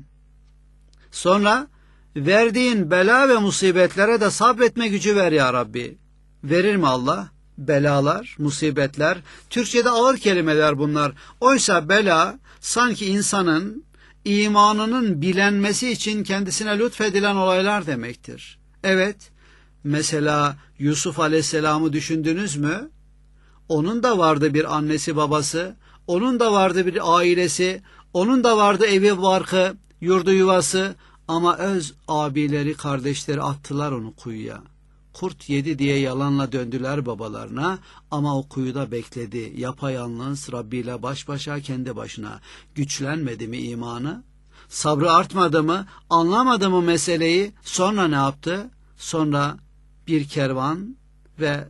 Sonra verdiğin bela ve musibetlere de sabretme gücü ver ya Rabbi. Verir mi Allah? Belalar, musibetler, Türkçe'de ağır kelimeler bunlar. Oysa bela sanki insanın imanının bilenmesi için kendisine lütfedilen olaylar demektir. Evet, mesela Yusuf Aleyhisselam'ı düşündünüz mü? Onun da vardı bir annesi babası, onun da vardı bir ailesi, onun da vardı evi barkı, yurdu yuvası, ama öz abileri, kardeşleri attılar onu kuyuya. Kurt yedi diye yalanla döndüler babalarına ama o kuyuda bekledi. Yapayalnız Rabbi ile baş başa, kendi başına. Güçlenmedi mi imanı? Sabrı artmadı mı? Anlamadı mı meseleyi? Sonra ne yaptı? Sonra bir kervan ve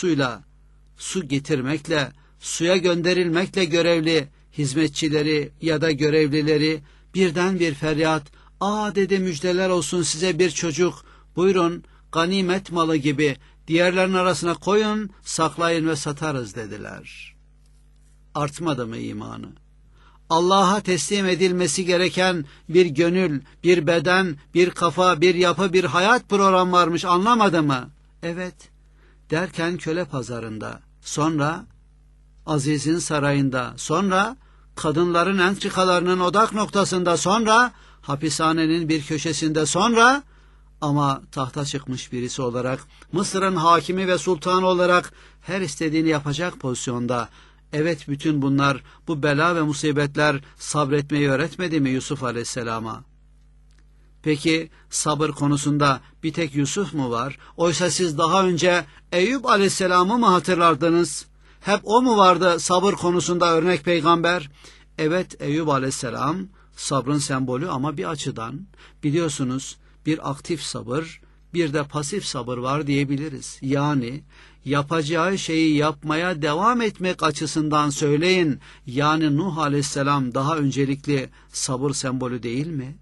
su getirmekle, suya gönderilmekle görevli hizmetçileri ya da görevlileri birden bir feryat, ''Aa'' dedi, ''müjdeler olsun size bir çocuk, buyurun ganimet malı gibi diğerlerin arasına koyun, saklayın ve satarız'' dediler. Artmadı mı imanı? Allah'a teslim edilmesi gereken bir gönül, bir beden, bir kafa, bir yapı, bir hayat programı varmış, anlamadı mı? Evet, derken köle pazarında, sonra Aziz'in sarayında, sonra kadınların entrikalarının odak noktasında, sonra hapishanenin bir köşesinde, sonra ama tahta çıkmış birisi olarak, Mısır'ın hakimi ve sultanı olarak her istediğini yapacak pozisyonda. Evet, bütün bunlar, bu bela ve musibetler sabretmeyi öğretmedi mi Yusuf Aleyhisselam'a? Peki sabır konusunda bir tek Yusuf mu var? Oysa siz daha önce Eyüp Aleyhisselam'ı mı hatırlardınız? Hep o mu vardı sabır konusunda örnek peygamber? Evet, Eyüp Aleyhisselam sabrın sembolü ama bir açıdan. Biliyorsunuz bir aktif sabır, bir de pasif sabır var diyebiliriz. Yani yapacağı şeyi yapmaya devam etmek açısından söyleyin. Yani Nuh Aleyhisselam daha öncelikli sabır sembolü değil mi?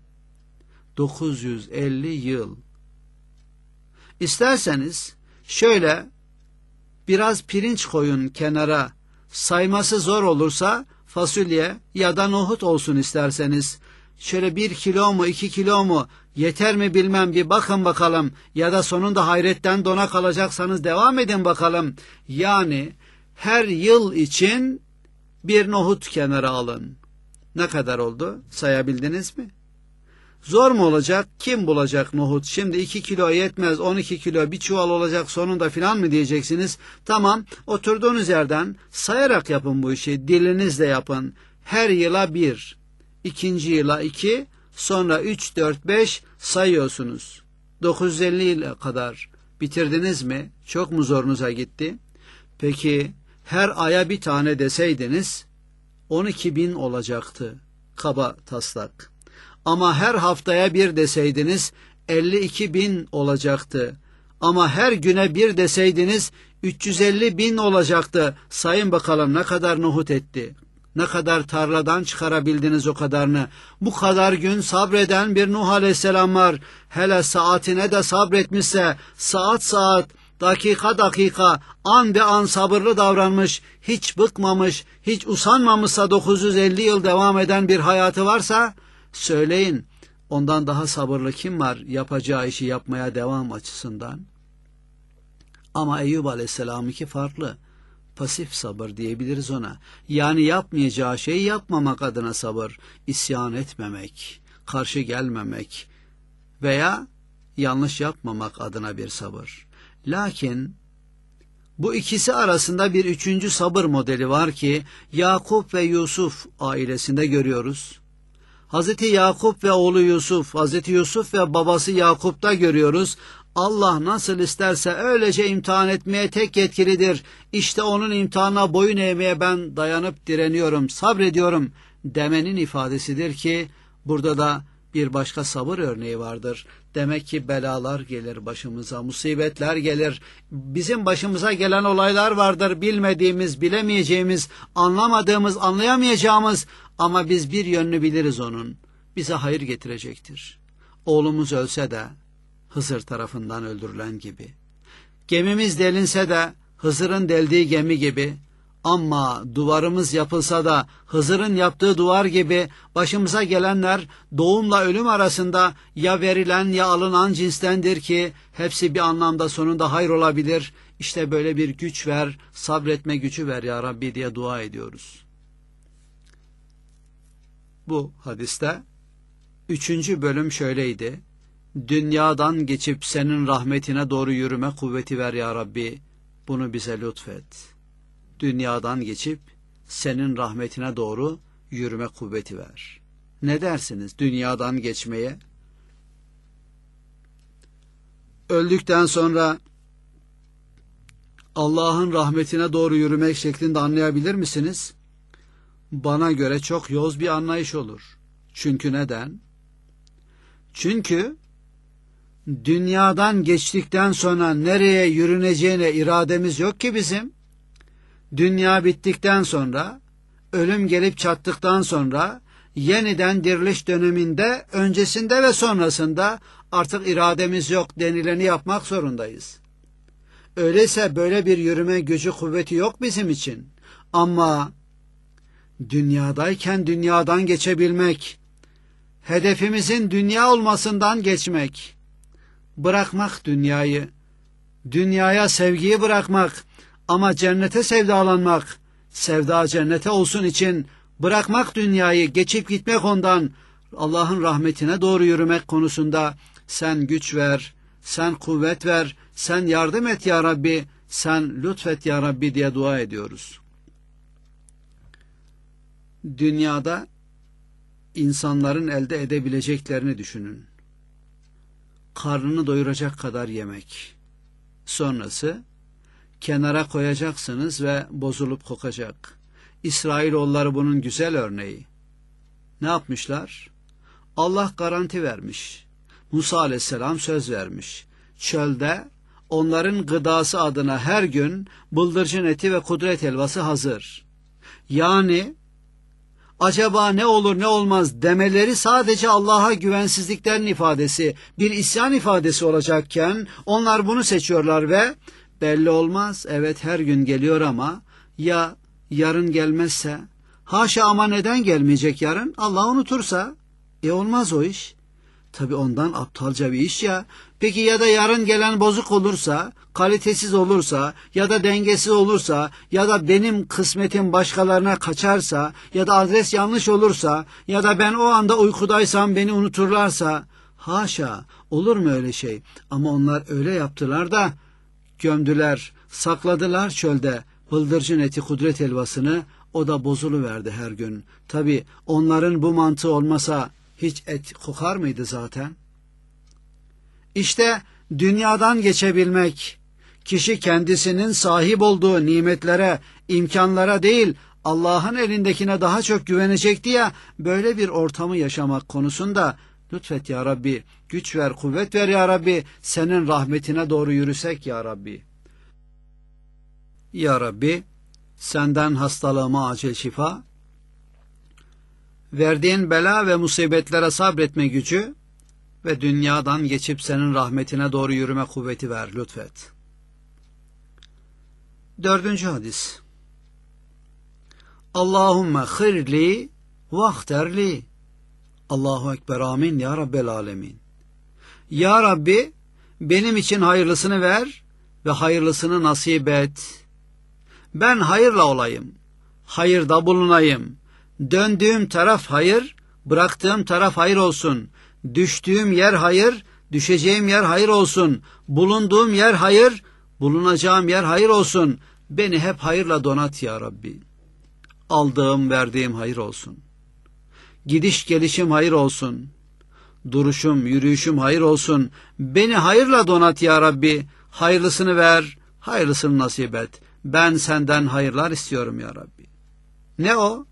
950 yıl. İsterseniz şöyle biraz pirinç koyun kenara, sayması zor olursa fasulye ya da nohut olsun isterseniz. Şöyle 1 kilo mu 2 kilo mu yeter mi bilmem, bir bakın bakalım, ya da sonunda hayretten dona kalacaksanız devam edin bakalım. Yani her yıl için bir nohut kenara alın. Ne kadar oldu? Sayabildiniz mi? Zor mu olacak? Kim bulacak nohut? Şimdi 2 kilo yetmez, 12 kilo bir çuval olacak sonunda filan mı diyeceksiniz? Tamam, oturduğunuz yerden sayarak yapın bu işi. Dilinizle yapın. Her yıla 1, ikinci yıla 2, sonra 3, 4, 5 sayıyorsunuz. 950 yıla kadar bitirdiniz mi? Çok mu zorunuza gitti? Peki her aya bir tane deseydiniz 12.000 olacaktı. Kaba taslak. Ama her haftaya bir deseydiniz 52.000 olacaktı. Ama her güne bir deseydiniz 350.000 olacaktı. Sayın bakalım ne kadar nohut etti. Ne kadar tarladan çıkarabildiniz o kadarını. Bu kadar gün sabreden bir Nuh Aleyhisselam var. Hele saatine de sabretmişse saat saat, dakika dakika, an be an sabırlı davranmış, hiç bıkmamış, hiç usanmamışsa 950 yıl devam eden bir hayatı varsa söyleyin, ondan daha sabırlı kim var yapacağı işi yapmaya devam açısından? Ama Eyüp Aleyhisselam'ınki farklı. Pasif sabır diyebiliriz ona. Yani yapmayacağı şeyi yapmamak adına sabır, isyan etmemek, karşı gelmemek veya yanlış yapmamak adına bir sabır. Lakin bu ikisi arasında bir üçüncü sabır modeli var ki Yakup ve Yusuf ailesinde görüyoruz. Hazreti Yakup ve oğlu Yusuf, Hazreti Yusuf ve babası Yakup'ta görüyoruz. Allah nasıl isterse öylece imtihan etmeye tek yetkilidir. İşte onun imtihanına boyun eğmeye ben dayanıp direniyorum, sabrediyorum demenin ifadesidir ki burada da bir başka sabır örneği vardır. Demek ki belalar gelir başımıza, musibetler gelir. Bizim başımıza gelen olaylar vardır. Bilmediğimiz, bilemeyeceğimiz, anlamadığımız, anlayamayacağımız, ama biz bir yönünü biliriz onun. Bize hayır getirecektir. Oğlumuz ölse de Hızır tarafından öldürülen gibi. Gemimiz delinse de Hızır'ın deldiği gemi gibi. Ama duvarımız yapılsa da Hızır'ın yaptığı duvar gibi başımıza gelenler doğumla ölüm arasında ya verilen ya alınan cinstendir ki hepsi bir anlamda sonunda hayır olabilir. İşte böyle bir güç ver, sabretme gücü ver ya Rabbi diye dua ediyoruz. Bu hadiste 3. bölüm şöyleydi. Dünyadan geçip senin rahmetine doğru yürüme kuvveti ver ya Rabbi. Bunu bize lütfet. Dünyadan geçip senin rahmetine doğru yürüme kuvveti ver. Ne dersiniz dünyadan geçmeye? Öldükten sonra Allah'ın rahmetine doğru yürümek şeklinde anlayabilir misiniz? Bana göre çok yoz bir anlayış olur. Çünkü neden? Çünkü dünyadan geçtikten sonra nereye yürüneceğine irademiz yok ki bizim. Dünya bittikten sonra, ölüm gelip çattıktan sonra, yeniden diriliş döneminde, öncesinde ve sonrasında artık irademiz yok, denileni yapmak zorundayız. Öyleyse böyle bir yürüme gücü, kuvveti yok bizim için. Ama dünyadayken dünyadan geçebilmek, hedefimizin dünya olmasından geçmek, bırakmak dünyayı, dünyaya sevgiyi bırakmak, ama cennete sevdalanmak, sevda cennete olsun için bırakmak dünyayı, geçip gitmek ondan, Allah'ın rahmetine doğru yürümek konusunda sen güç ver, sen kuvvet ver, sen yardım et ya Rabbi, sen lütfet ya Rabbi diye dua ediyoruz. Dünyada insanların elde edebileceklerini düşünün. karnını doyuracak kadar yemek. Sonrası kenara koyacaksınız ve bozulup kokacak. İsrailoğulları bunun güzel örneği. Ne yapmışlar? Allah garanti vermiş. Musa aleyhisselam söz vermiş. Çölde onların gıdası adına her gün bıldırcın eti ve kudret helvası hazır. Yani acaba ne olur ne olmaz demeleri sadece Allah'a güvensizliklerin ifadesi, bir isyan ifadesi olacakken onlar bunu seçiyorlar ve belli olmaz, evet her gün geliyor ama ya yarın gelmezse, haşa ama neden gelmeyecek yarın? Allah unutursa, olmaz o iş. Tabi ondan aptalca bir iş ya. Peki ya da yarın gelen bozuk olursa, kalitesiz olursa ya da dengesiz olursa ya da benim kısmetim başkalarına kaçarsa ya da adres yanlış olursa ya da ben o anda uykudaysam beni unuturlarsa, haşa olur mu öyle şey? Ama onlar öyle yaptılar da gömdüler, sakladılar çölde bıldırcın eti kudret helvasını, o da bozuluverdi her gün. Tabi onların bu mantığı olmasa hiç et kokar mıydı zaten? İşte dünyadan geçebilmek, kişi kendisinin sahip olduğu nimetlere, imkanlara değil, Allah'ın elindekine daha çok güvenecek diye böyle bir ortamı yaşamak konusunda lütfet ya Rabbi, güç ver, kuvvet ver ya Rabbi, senin rahmetine doğru yürüsek ya Rabbi. Ya Rabbi, senden hastalığıma acil şifa, verdiğin bela ve musibetlere sabretme gücü ve dünyadan geçip senin rahmetine doğru yürüme kuvveti ver lütfet. 4. hadis. Allahümme khirli vahterli. Allahu Ekber, amin ya Rabbel alemin. Ya Rabbi, benim için hayırlısını ver ve hayırlısını nasip et. Ben hayırla olayım, hayırda bulunayım. Döndüğüm taraf hayır, bıraktığım taraf hayır olsun. Düştüğüm yer hayır, düşeceğim yer hayır olsun. Bulunduğum yer hayır, bulunacağım yer hayır olsun. Beni hep hayırla donat ya Rabbi. Aldığım, verdiğim hayır olsun. Gidiş gelişim hayır olsun. Duruşum, yürüyüşüm hayır olsun. Beni hayırla donat ya Rabbi. Hayırlısını ver, hayırlısını nasip et. Ben senden hayırlar istiyorum ya Rabbi. Ne o?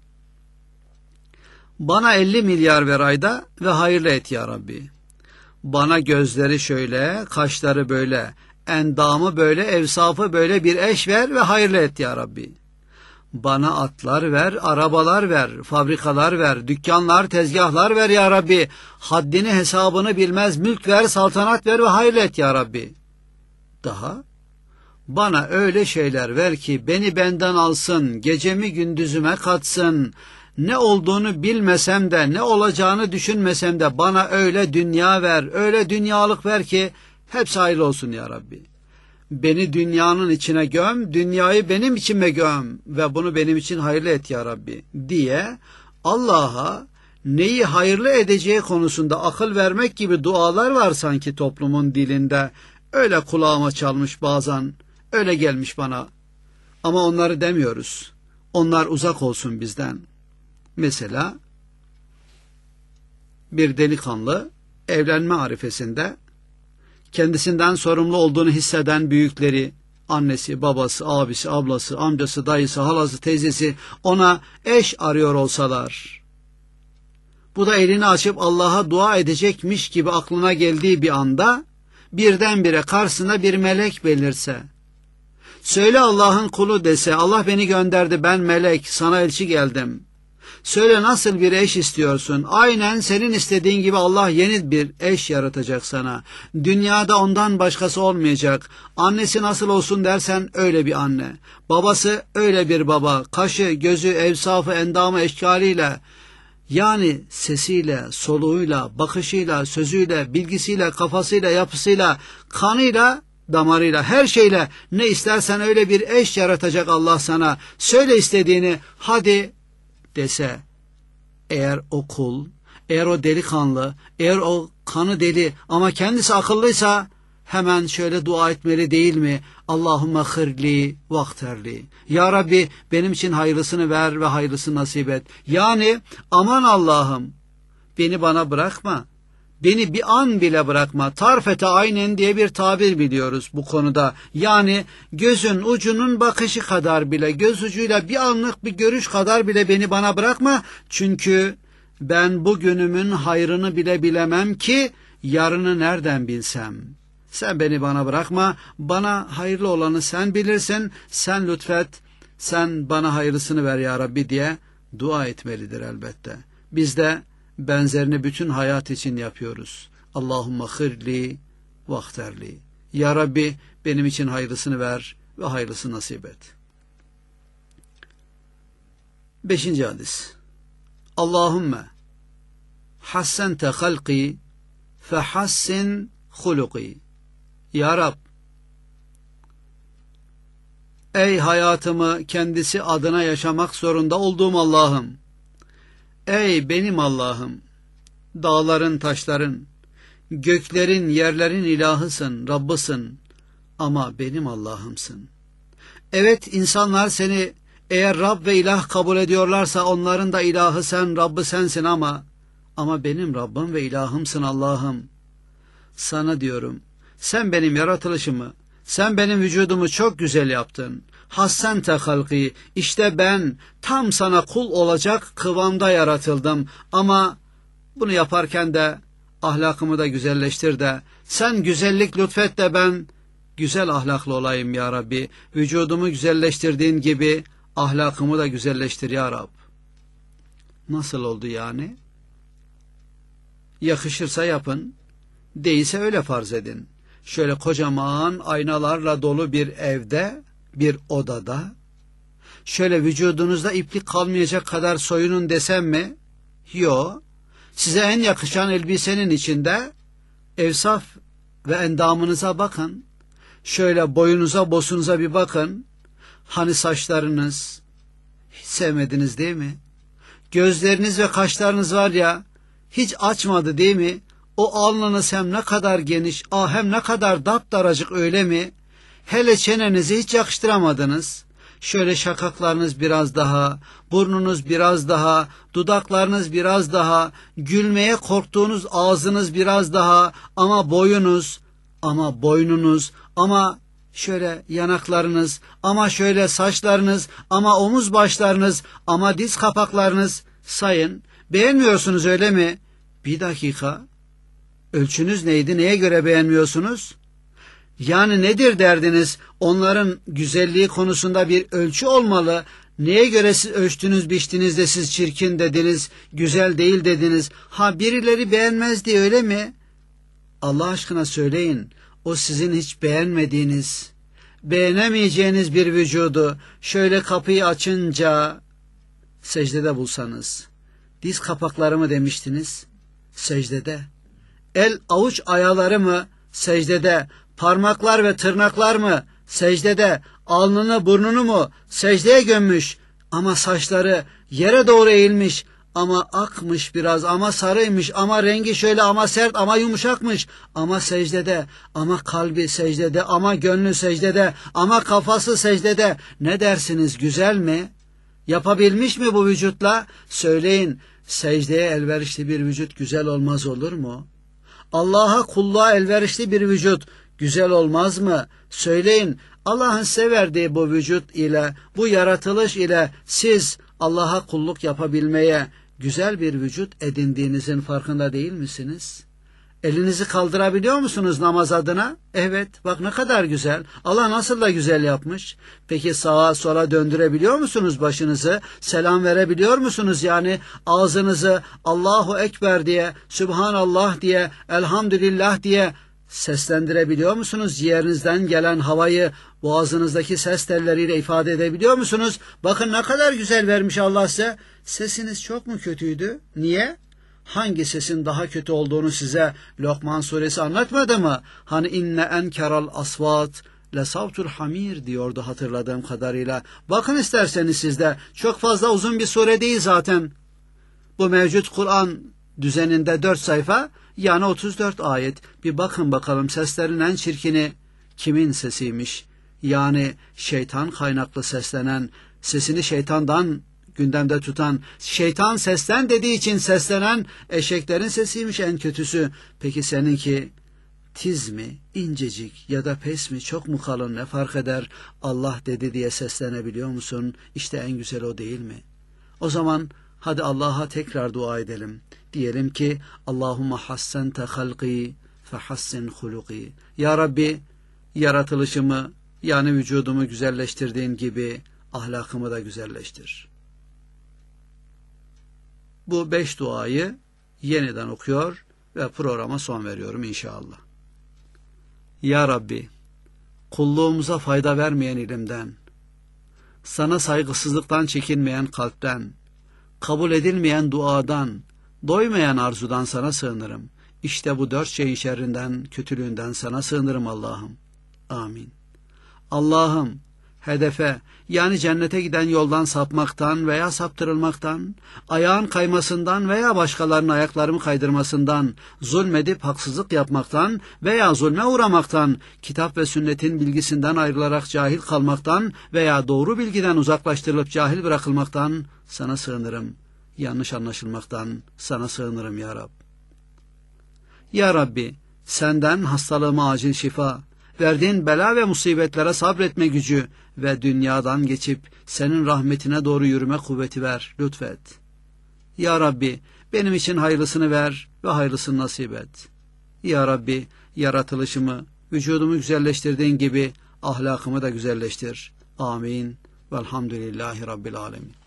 Bana 50 milyar ver ayda ve hayırlı et ya Rabbi. Bana gözleri şöyle, kaşları böyle, endamı böyle, evsafı böyle bir eş ver ve hayırlı et ya Rabbi. Bana atlar ver, arabalar ver, fabrikalar ver, dükkanlar, tezgahlar ver ya Rabbi. Haddini hesabını bilmez mülk ver, saltanat ver ve hayırlı et ya Rabbi. Daha? Bana öyle şeyler ver ki beni benden alsın, gecemi gündüzüme katsın. Ne olduğunu bilmesem de, ne olacağını düşünmesem de bana öyle dünya ver, öyle dünyalık ver ki hepsi hayırlı olsun ya Rabbi. Beni dünyanın içine göm, dünyayı benim içime göm ve bunu benim için hayırlı et ya Rabbi diye Allah'a neyi hayırlı edeceği konusunda akıl vermek gibi dualar var sanki toplumun dilinde. Öyle kulağıma çalmış bazen, öyle gelmiş bana. Ama onları demiyoruz. Onlar uzak olsun bizden. Mesela bir delikanlı evlenme arifesinde kendisinden sorumlu olduğunu hisseden büyükleri, annesi, babası, abisi, ablası, amcası, dayısı, halası, teyzesi ona eş arıyor olsalar, bu da elini açıp Allah'a dua edecekmiş gibi aklına geldiği bir anda birdenbire karşısında bir melek belirse, söyle Allah'ın kulu dese, Allah beni gönderdi, ben melek, sana elçi geldim. Söyle nasıl bir eş istiyorsun? Aynen senin istediğin gibi Allah yeni bir eş yaratacak sana. Dünyada ondan başkası olmayacak. Annesi nasıl olsun dersen öyle bir anne. Babası öyle bir baba. Kaşı, gözü, evsafı, endamı, eşkaliyle, yani sesiyle, soluğuyla, bakışıyla, sözüyle, bilgisiyle, kafasıyla, yapısıyla, kanıyla, damarıyla, her şeyle ne istersen öyle bir eş yaratacak Allah sana. Söyle istediğini, hadi dese, eğer o kul, eğer o delikanlı, eğer o kanı deli ama kendisi akıllıysa hemen şöyle dua etmeli değil mi? Allahümme khirli vakterli. Ya Rabbi benim için hayırlısını ver ve hayırlısını nasip et. Yani aman Allah'ım beni bana bırakma. beni bir an bile bırakma. Tarfete aynen diye bir tabir biliyoruz bu konuda. Yani gözün ucunun bakışı kadar bile, göz ucuyla bir anlık bir görüş kadar bile beni bana bırakma. Çünkü ben bugünümün hayrını bile bilemem ki yarını nereden bilsem. Sen beni bana bırakma, bana hayırlı olanı sen bilirsin, sen lütfet, sen bana hayırlısını ver ya Rabbi diye dua etmelidir elbette. Biz de benzerini bütün hayat için yapıyoruz. Allahümme hırli vahterli. Ya Rabbi benim için hayırlısını ver ve hayırlısı nasip et. 5. hadis. Allahümme hassente halqi fehassin huluki. Ya Rab, ey hayatımı kendisi adına yaşamak zorunda olduğum Allah'ım, ey benim Allah'ım, dağların, taşların, göklerin, yerlerin ilahısın, Rabbısın ama benim Allah'ımsın. Evet, insanlar seni eğer Rab ve ilah kabul ediyorlarsa onların da ilahı sen, Rabbı sensin ama benim Rabbim ve ilahımsın Allah'ım. Sana diyorum, sen benim yaratılışımı, sen benim vücudumu çok güzel yaptın. Hassente halqi, işte ben tam sana kul olacak kıvamda yaratıldım. Ama bunu yaparken de ahlakımı da güzelleştir de, sen güzellik lütfet de ben güzel ahlaklı olayım ya Rabbi. Vücudumu güzelleştirdiğin gibi ahlakımı da güzelleştir ya Rab. Nasıl oldu yani? Yakışırsa yapın, değilse öyle farz edin. Şöyle kocaman aynalarla dolu bir evde, bir odada, şöyle vücudunuzda iplik kalmayacak kadar soyunun desem mi? Yo. Size en yakışan elbisenin içinde evsaf ve endamınıza bakın. Şöyle boyunuza, bosunuza bir bakın. Hani saçlarınız, hiç sevmediniz değil mi? Gözleriniz ve kaşlarınız var ya, hiç açmadı değil mi? O alnınız hem ne kadar geniş, hem ne kadar daptaracık öyle mi? Hele çenenizi hiç yakıştıramadınız. Şöyle şakaklarınız biraz daha, burnunuz biraz daha, dudaklarınız biraz daha, gülmeye korktuğunuz ağzınız biraz daha, ama boyunuz, ama boynunuz, ama şöyle yanaklarınız, ama şöyle saçlarınız, ama omuz başlarınız, ama diz kapaklarınız, sayın. Beğenmiyorsunuz öyle mi? Bir dakika. Ölçünüz neydi? Neye göre beğenmiyorsunuz? Yani nedir derdiniz? Onların güzelliği konusunda bir ölçü olmalı. Neye göre siz ölçtünüz, biçtiniz de siz çirkin dediniz, güzel değil dediniz? Ha, birileri beğenmezdi öyle mi? Allah aşkına söyleyin. O sizin hiç beğenmediğiniz, beğenemeyeceğiniz bir vücudu şöyle kapıyı açınca secdede bulsanız. Diz kapakları mı demiştiniz? Secdede. El avuç ayaları mı? Secdede. Parmaklar ve tırnaklar mı? Secdede. Alnını burnunu mu? Secdeye gömmüş. Ama saçları yere doğru eğilmiş. Ama akmış biraz, ama sarıymış, ama rengi şöyle, ama sert, ama yumuşakmış. Ama secdede, ama kalbi secdede, ama gönlü secdede, ama kafası secdede. Ne dersiniz, güzel mi? Yapabilmiş mi bu vücutla? Söyleyin, secdeye elverişli bir vücut güzel olmaz olur mu? Allah'a kulluğa elverişli bir vücut güzel olmaz mı? Söyleyin, Allah'ın size verdiği bu vücut ile, bu yaratılış ile siz Allah'a kulluk yapabilmeye güzel bir vücut edindiğinizin farkında değil misiniz? Elinizi kaldırabiliyor musunuz namaz adına? Evet, bak ne kadar güzel. Allah nasıl da güzel yapmış. Peki sağa sola döndürebiliyor musunuz başınızı? Selam verebiliyor musunuz? Yani ağzınızı Allahu Ekber diye, Sübhanallah diye, Elhamdülillah diye seslendirebiliyor musunuz? Ciğerinizden gelen havayı boğazınızdaki ses telleriyle ifade edebiliyor musunuz? Bakın ne kadar güzel vermiş Allah size. Sesiniz çok mu kötüydü? Niye? Hangi sesin daha kötü olduğunu size Lokman suresi anlatmadı mı? Hani inne enkeral asvat le savtul hamir diyordu hatırladığım kadarıyla. Bakın isterseniz sizde, çok fazla uzun bir sure değil zaten. Bu mevcut Kur'an düzeninde 4 sayfa, yani 34 ayet. Bir bakın bakalım seslerin en çirkini kimin sesiymiş? Yani şeytan kaynaklı seslenen, sesini şeytandan gündemde tutan, şeytan seslen dediği için seslenen eşeklerin sesiymiş en kötüsü. Peki seninki tiz mi, incecik ya da pes mi, çok mu kalın, ne fark eder? Allah dedi diye seslenebiliyor musun? İşte en güzel o değil mi? O zaman hadi Allah'a tekrar dua edelim. Diyelim ki Allahümme hassente halqi fehassin huluki. Ya Rabbi, yaratılışımı yani vücudumu güzelleştirdiğin gibi ahlakımı da güzelleştir. Bu 5 duayı yeniden okuyor ve programa son veriyorum inşallah. Ya Rabbi, kulluğumuza fayda vermeyen ilimden, sana saygısızlıktan çekinmeyen kalpten, kabul edilmeyen duadan, doymayan arzudan sana sığınırım. İşte bu 4 şeyin şerrinden, kötülüğünden sana sığınırım Allah'ım. Amin. Allah'ım, hedefe yani cennete giden yoldan sapmaktan veya saptırılmaktan, ayağın kaymasından veya başkalarının ayaklarımı kaydırmasından, zulmedip haksızlık yapmaktan veya zulme uğramaktan, kitap ve sünnetin bilgisinden ayrılarak cahil kalmaktan veya doğru bilgiden uzaklaştırılıp cahil bırakılmaktan sana sığınırım. Yanlış anlaşılmaktan sana sığınırım ya Rab. Ya Rabbi, senden hastalığıma acil şifa, verdiğin bela ve musibetlere sabretme gücü ve dünyadan geçip senin rahmetine doğru yürüme kuvveti ver, lütfet. Ya Rabbi, benim için hayırlısını ver ve hayırlısını nasip et. Ya Rabbi, yaratılışımı, vücudumu güzelleştirdiğin gibi ahlakımı da güzelleştir. Amin. Velhamdülillahi Rabbil alemin.